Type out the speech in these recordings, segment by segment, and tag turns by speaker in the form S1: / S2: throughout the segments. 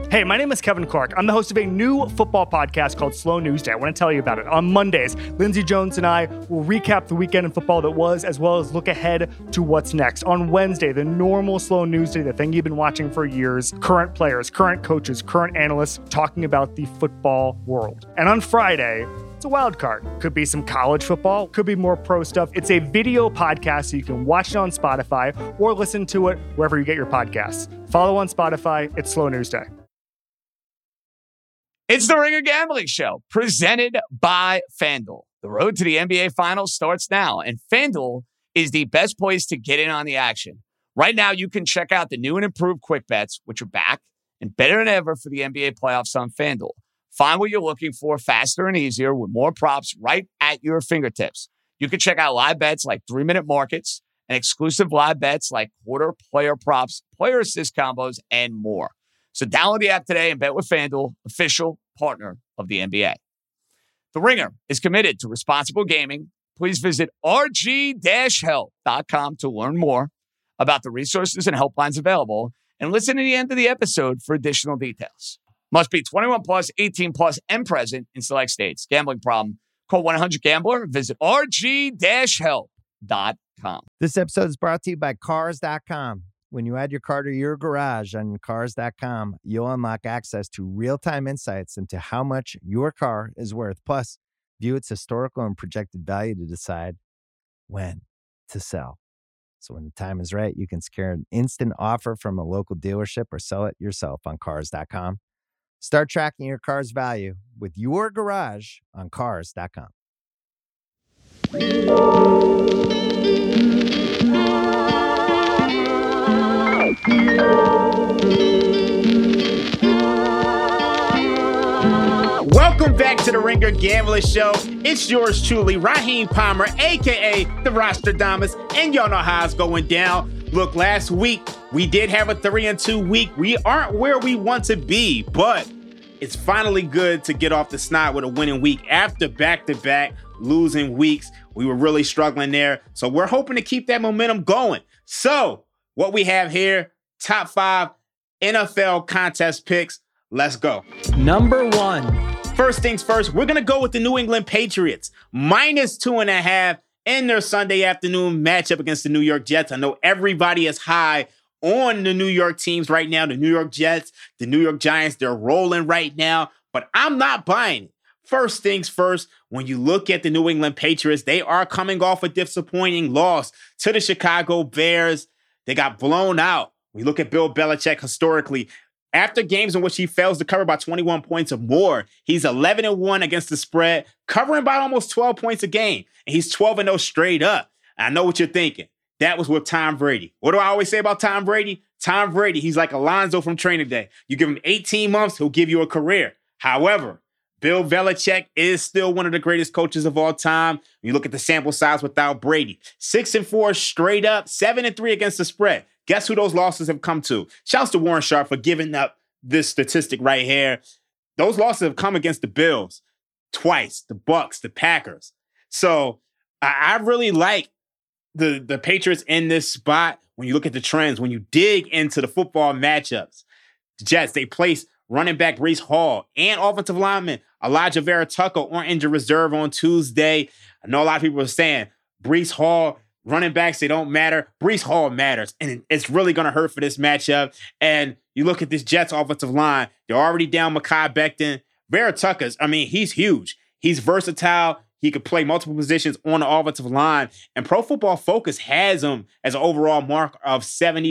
S1: Hey, my name is Kevin Clark. I'm the host of a new football podcast called Slow News Day. I want to tell you about it. On Mondays, Lindsey Jones and I will recap the weekend in football that was, as well as look ahead to what's next. On Wednesday, the normal Slow News Day, the thing you've been watching for years, current players, current coaches, current analysts talking about the football world. And on Friday, it's a wild card. Could be some college football, could be more pro stuff. It's a video podcast, so you can watch it on Spotify or listen to it wherever you get your podcasts. Follow on Spotify. It's Slow News Day.
S2: It's the Ringer Gambling Show, presented by FanDuel. The road to the NBA Finals starts now, and FanDuel is the best place to get in on the action. Right now, you can check out the new and improved Quick Bets, which are back and better than ever for the NBA playoffs on FanDuel. Find what you're looking for faster and easier with more props right at your fingertips. You can check out live bets like 3-minute markets and exclusive live bets like quarter player props, player assist combos, and more. So download the app today and bet with FanDuel, official partner of the NBA. The Ringer is committed to responsible gaming. Please visit rg-help.com to learn more about the resources and helplines available, and listen to the end of the episode for additional details. Must be 21 plus, 18 plus, and present in select states. Gambling problem? Call 1-800-GAMBLER. Visit rg-help.com.
S3: This episode is brought to you by Cars.com. When you add your car to your garage on Cars.com, you'll unlock access to real-time insights into how much your car is worth. Plus, view its historical and projected value to decide when to sell. So when the time is right, you can secure an instant offer from a local dealership or sell it yourself on Cars.com. Start tracking your car's value with your garage on Cars.com.
S4: Welcome back to the Ringer Gambling Show. It's yours truly, Raheem Palmer, a.k.a. the Rostradamus, and y'all know how it's going down. Look, last week, we did have a 3-2 week. We aren't where we want to be, but it's finally good to get off the snot with a winning week after back-to-back losing weeks. We were really struggling there, so we're hoping to keep that momentum going. So, what we have here, top 5 NFL contest picks. Let's go.
S5: Number 1.
S4: First things first, we're going to go with the New England Patriots. -2.5 in their Sunday afternoon matchup against the New York Jets. I know everybody is high on the New York teams right now. The New York Jets, the New York Giants, they're rolling right now, but I'm not buying it. First things first, when you look at the New England Patriots, they are coming off a disappointing loss to the Chicago Bears. They got blown out. We look at Bill Belichick historically. After games in which he fails to cover by 21 points or more, he's 11-1 against the spread, covering by almost 12 points a game. And he's 12-0 straight up. I know what you're thinking. That was with Tom Brady. What do I always say about Tom Brady? Tom Brady, he's like Alonzo from Training Day. You give him 18 months, he'll give you a career. However, Bill Belichick is still one of the greatest coaches of all time. You look at the sample size without Brady. 6-4 straight up, 7-3 against the spread. Guess who those losses have come to? Shouts to Warren Sharp for giving up this statistic right here. Those losses have come against the Bills twice, the Bucks, the Packers. So I really like the Patriots in this spot. When you look at the trends, when you dig into the football matchups, the Jets, they place running back Breece Hall and offensive lineman Elijah Vera Tucker on injured reserve on Tuesday. I know a lot of people are saying Breece Hall, running backs, they don't matter. Breece Hall matters, and it's really going to hurt for this matchup. And you look at this Jets offensive line, they're already down Mekhi Becton. Vera Tucker's, he's huge. He's versatile. He could play multiple positions on the offensive line. And Pro Football Focus has him as an overall mark of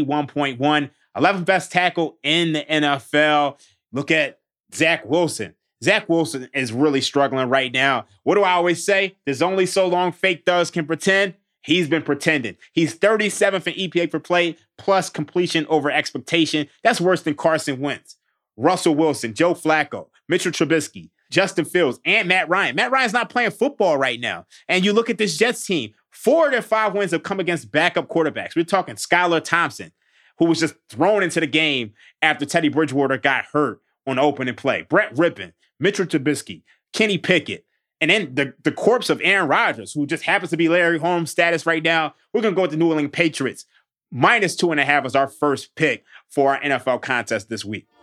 S4: 71.1, 11th best tackle in the NFL. Look at Zach Wilson. Zach Wilson is really struggling right now. What do I always say? There's only so long fake thugs can pretend. He's been pretending. He's 37th in EPA per play, plus completion over expectation. That's worse than Carson Wentz, Russell Wilson, Joe Flacco, Mitchell Trubisky, Justin Fields, and Matt Ryan. Matt Ryan's not playing football right now. And you look at this Jets team, 4 of their 5 wins have come against backup quarterbacks. We're talking Skylar Thompson, who was just thrown into the game after Teddy Bridgewater got hurt on the opening play. Brett Rippon, Mitchell Trubisky, Kenny Pickett, and then the corpse of Aaron Rodgers, who just happens to be Larry Holmes status right now. We're going to go with the New England Patriots. -2.5 is our first pick for our NFL contest this week.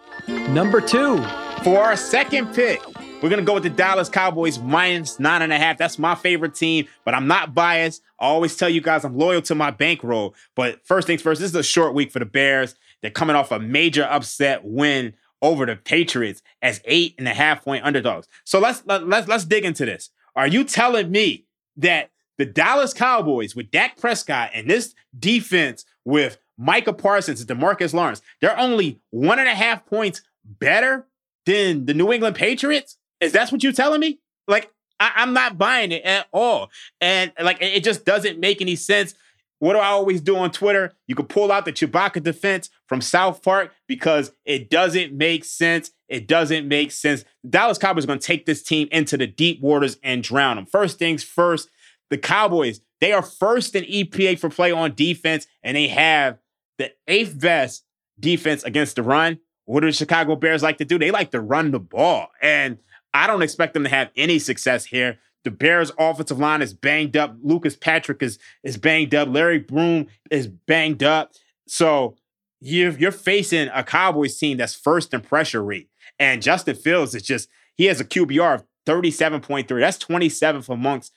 S5: Number 2.
S4: For our second pick, we're going to go with the Dallas Cowboys minus 9.5. That's my favorite team, but I'm not biased. I always tell you guys I'm loyal to my bankroll. But first things first, this is a short week for the Bears. They're coming off a major upset win over the Patriots as 8.5-point underdogs. So let's dig into this. Are you telling me that the Dallas Cowboys with Dak Prescott and this defense with Micah Parsons and DeMarcus Lawrence, they're only 1.5 points better than the New England Patriots? Is that what you're telling me? Like, I'm not buying it at all. And like, it just doesn't make any sense. What do I always do on Twitter? You can pull out the Chewbacca defense from South Park because it doesn't make sense. It doesn't make sense. The Dallas Cowboys are going to take this team into the deep waters and drown them. First things first, the Cowboys, they are first in EPA for play on defense, and they have the 8th best defense against the run. What do the Chicago Bears like to do? They like to run the ball, and I don't expect them to have any success here. The Bears' offensive line is banged up. Lucas Patrick is banged up. Larry Broom is banged up. So you're facing a Cowboys team that's first in pressure rate. And Justin Fields he has a QBR of 37.3. That's 27th amongst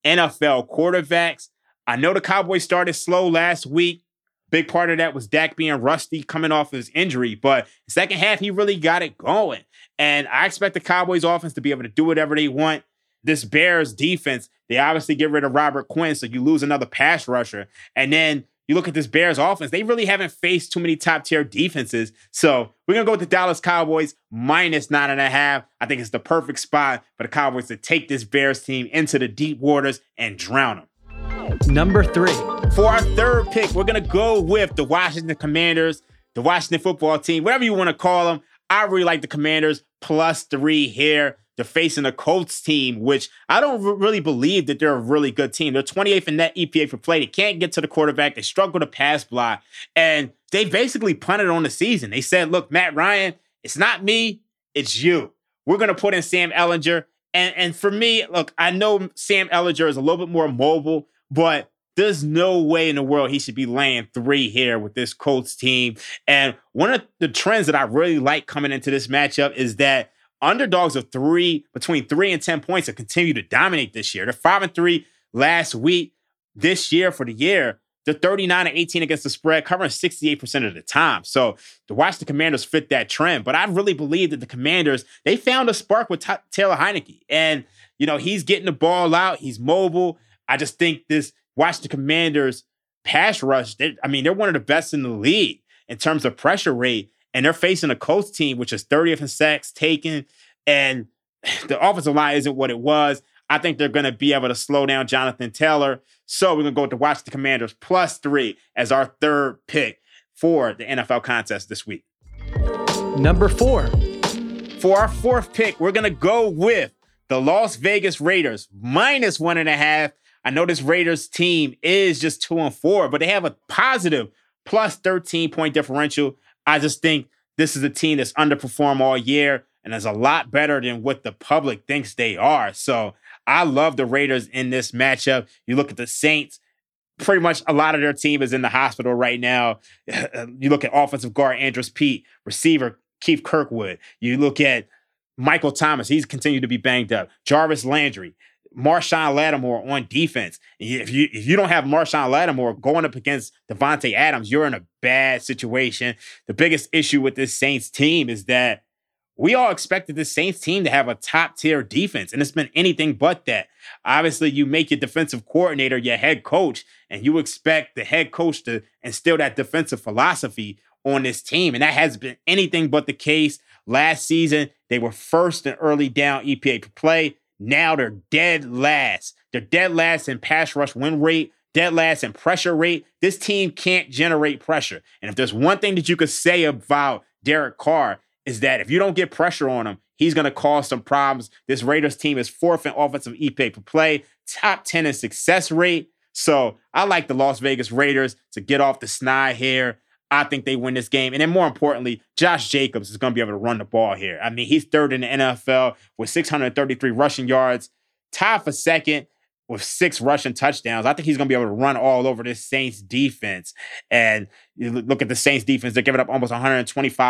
S4: NFL quarterbacks. I know the Cowboys started slow last week. Big part of that was Dak being rusty coming off his injury. But the second half, he really got it going. And I expect the Cowboys offense to be able to do whatever they want. This Bears defense, they obviously get rid of Robert Quinn, so you lose another pass rusher. And then you look at this Bears offense, they really haven't faced too many top-tier defenses. So we're going to go with the Dallas Cowboys minus 9.5. I think it's the perfect spot for the Cowboys to take this Bears team into the deep waters and drown them.
S5: Number 3.
S4: For our third pick, we're going to go with the Washington Commanders, the Washington football team, whatever you want to call them. I really like the Commanders plus 3 here. They're facing a Colts team, which I don't really believe that they're a really good team. They're 28th in net EPA for play. They can't get to the quarterback. They struggle to pass block. And they basically punted on the season. They said, look, Matt Ryan, it's not me, it's you. We're going to put in Sam Ehlinger. And for me, look, I know Sam Ehlinger is a little bit more mobile, but there's no way in the world he should be laying 3 here with this Colts team. And one of the trends that I really like coming into this matchup is that underdogs of between 3 and 10 points have continued to dominate this year. They're 5-3 last week. This year, for the year, they're 39-18 against the spread, covering 68% of the time. So the Washington Commanders fit that trend. But I really believe that the Commanders, they found a spark with Taylor Heineke. And, he's getting the ball out. He's mobile. I just think this Washington Commanders pass rush, they're one of the best in the league in terms of pressure rate. And they're facing a Colts team, which is 30th in sacks taken. And the offensive line isn't what it was. I think they're going to be able to slow down Jonathan Taylor. So we're going to go with the Washington Commanders plus 3 as our third pick for the NFL contest this week.
S5: Number 4.
S4: For our fourth pick, we're going to go with the Las Vegas Raiders minus 1.5. I know this Raiders team is just 2-4, but they have a positive plus 13-point differential. I just think this is a team that's underperformed all year and is a lot better than what the public thinks they are. So I love the Raiders in this matchup. You look at the Saints, pretty much a lot of their team is in the hospital right now. You look at offensive guard Andrus Peat, receiver Keith Kirkwood. You look at Michael Thomas. He's continued to be banged up. Jarvis Landry. Marshawn Lattimore on defense. If you don't have Marshawn Lattimore going up against Devontae Adams, you're in a bad situation. The biggest issue with this Saints team is that we all expected this Saints team to have a top-tier defense, and it's been anything but that. Obviously, you make your defensive coordinator your head coach, and you expect the head coach to instill that defensive philosophy on this team, and that has been anything but the case. Last season, they were first in early down EPA per play. Now they're dead last. They're dead last in pass rush win rate, dead last in pressure rate. This team can't generate pressure. And if there's one thing that you could say about Derek Carr is that if you don't get pressure on him, he's going to cause some problems. This Raiders team is 4th in offensive EPA per play, top 10 in success rate. So I like the Las Vegas Raiders to get off the snide here. I think they win this game. And then more importantly, Josh Jacobs is going to be able to run the ball here. I mean, he's 3rd in the NFL with 633 rushing yards, tied for 2nd with 6 rushing touchdowns. I think he's going to be able to run all over this Saints defense. And you look at the Saints defense, they're giving up almost 125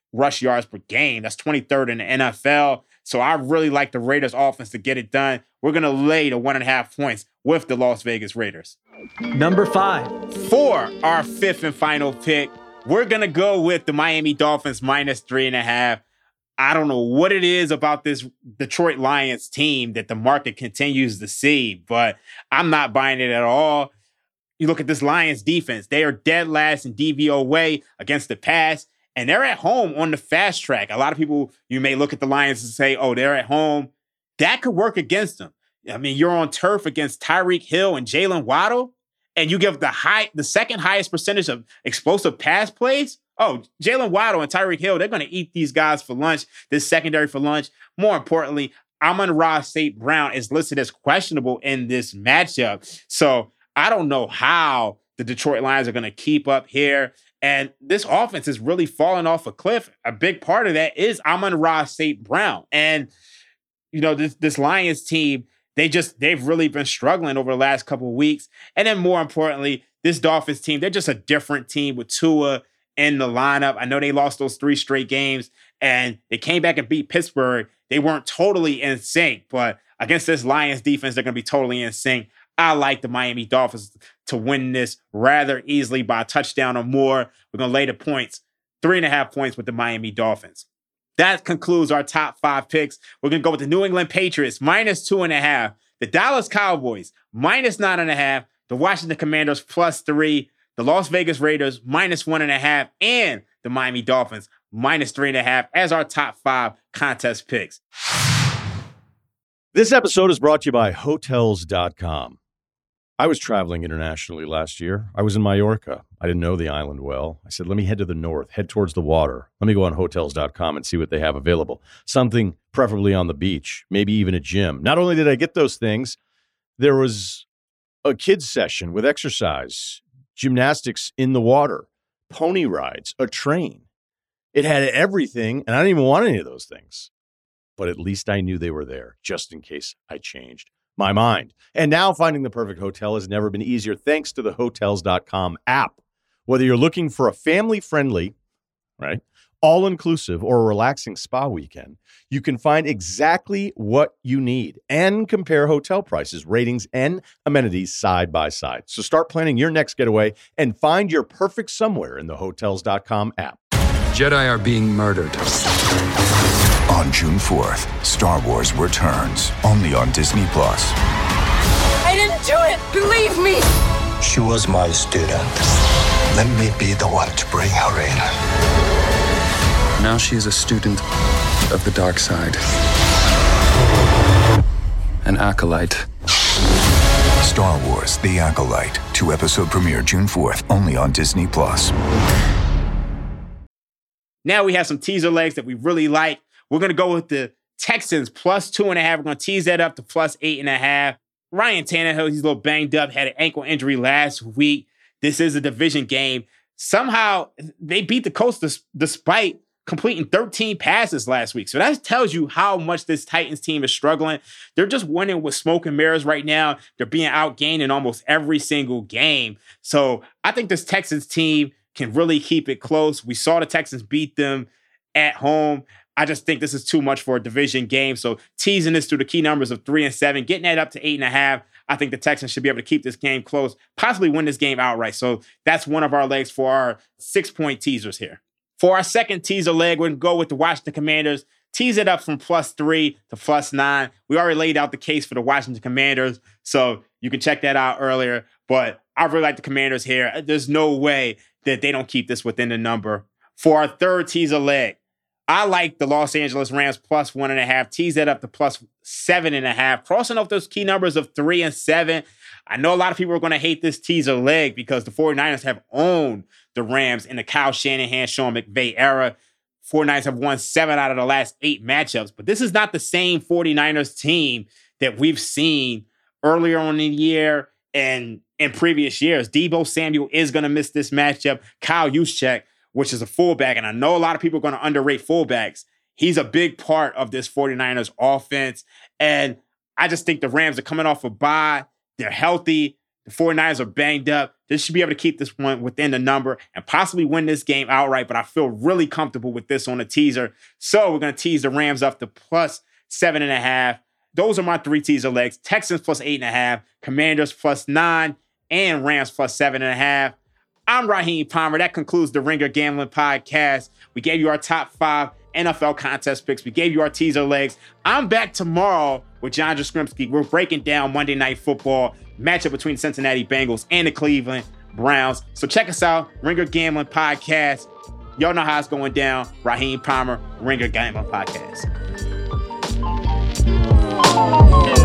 S4: rush yards per game. That's 23rd in the NFL. So I really like the Raiders offense to get it done. We're going to lay the 1.5 points with the Las Vegas Raiders.
S5: Number 5.
S4: For our fifth and final pick, we're going to go with the Miami Dolphins minus 3.5. I don't know what it is about this Detroit Lions team that the market continues to see, but I'm not buying it at all. You look at this Lions defense. They are dead last in DVOA against the pass, and they're at home on the fast track. A lot of people, you may look at the Lions and say, oh, they're at home. That could work against them. I mean, you're on turf against Tyreek Hill and Jalen Waddle, and you give the second highest percentage of explosive pass plays. Oh, Jalen Waddle and Tyreek Hill, they're going to eat these guys for lunch, this secondary for lunch. More importantly, Amon-Ra St. Brown is listed as questionable in this matchup. So I don't know how the Detroit Lions are going to keep up here. And this offense is really falling off a cliff. A big part of that is Amon-Ra St. Brown. And, you know, this Lions team, they've really been struggling over the last couple of weeks. And then more importantly, this Dolphins team, they're just a different team with Tua in the lineup. I know they lost those 3 straight games and they came back and beat Pittsburgh. They weren't totally in sync, but against this Lions defense, they're going to be totally in sync. I like the Miami Dolphins to win this rather easily by a touchdown or more. We're going to lay the points, 3.5 points with the Miami Dolphins. That concludes our top 5 picks. We're going to go with the New England Patriots, minus 2.5. The Dallas Cowboys, minus 9.5. The Washington Commanders, plus 3. The Las Vegas Raiders, minus 1.5. And the Miami Dolphins, minus 3.5 as our top 5 contest picks.
S6: This episode is brought to you by Hotels.com. I was traveling internationally last year. I was in Mallorca. I didn't know the island well. I said, let me head to the north, head towards the water. Let me go on Hotels.com and see what they have available. Something preferably on the beach, maybe even a gym. Not only did I get those things, there was a kids session with exercise, gymnastics in the water, pony rides, a train. It had everything, and I didn't even want any of those things. But at least I knew they were there, just in case I changed my mind. And now finding the perfect hotel has never been easier thanks to the Hotels.com app. Whether you're looking for a family-friendly, right, all-inclusive or a relaxing spa weekend, you can find exactly what you need and compare hotel prices, ratings, and amenities side by side. So start planning your next getaway and find your perfect somewhere in the Hotels.com app.
S7: Jedi are being murdered.
S8: On June 4th, Star Wars returns, only on Disney+.
S9: I didn't do it! Believe me!
S10: She was my student. Let me be the one to bring her in.
S7: Now she is a student of the dark side. An acolyte.
S8: Star Wars: The Acolyte. 2-episode premiere June 4th, only on Disney+.
S4: Now we have some teaser legs that we really like. We're going to go with the Texans plus 2.5. We're going to tease that up to plus 8.5. Ryan Tannehill, he's a little banged up, had an ankle injury last week. This is a division game. Somehow they beat the Colts despite completing 13 passes last week. So that tells you how much this Titans team is struggling. They're just winning with smoke and mirrors right now. They're being outgained in almost every single game. So I think this Texans team can really keep it close. We saw the Texans beat them at home. I just think this is too much for a division game. So teasing this through the key numbers of 3 and 7, getting that up to 8.5. I think the Texans should be able to keep this game close, possibly win this game outright. So that's one of our legs for our 6-point teasers here. For our second teaser leg, we're going to go with the Washington Commanders. Tease it up from plus 3 to plus 9. We already laid out the case for the Washington Commanders, so you can check that out earlier. But I really like the Commanders here. There's no way that they don't keep this within the number. For our third teaser leg, I like the Los Angeles Rams plus 1.5. Tease that up to plus 7.5. Crossing off those key numbers of 3 and 7. I know a lot of people are going to hate this teaser leg because the 49ers have owned the Rams in the Kyle Shanahan, Sean McVay era. 49ers have won 7 out of the last 8 matchups. But this is not the same 49ers team that we've seen earlier on in the year and in previous years. Deebo Samuel is going to miss this matchup. Kyle Juszczyk, which is a fullback, and I know a lot of people are going to underrate fullbacks. He's a big part of this 49ers offense. And I just think the Rams are coming off a bye. They're healthy. The 49ers are banged up. They should be able to keep this one within the number and possibly win this game outright, but I feel really comfortable with this on a teaser. So we're going to tease the Rams up to plus 7.5. Those are my 3 teaser legs. Texans plus 8.5, Commanders plus 9, and Rams plus 7.5. I'm Raheem Palmer. That concludes the Ringer Gambling Podcast. We gave you our top 5 NFL contest picks. We gave you our teaser legs. I'm back tomorrow with John Jaskrimsky. We're breaking down Monday Night Football, matchup between the Cincinnati Bengals and the Cleveland Browns. So check us out, Ringer Gambling Podcast. Y'all know how it's going down. Raheem Palmer, Ringer Gambling Podcast.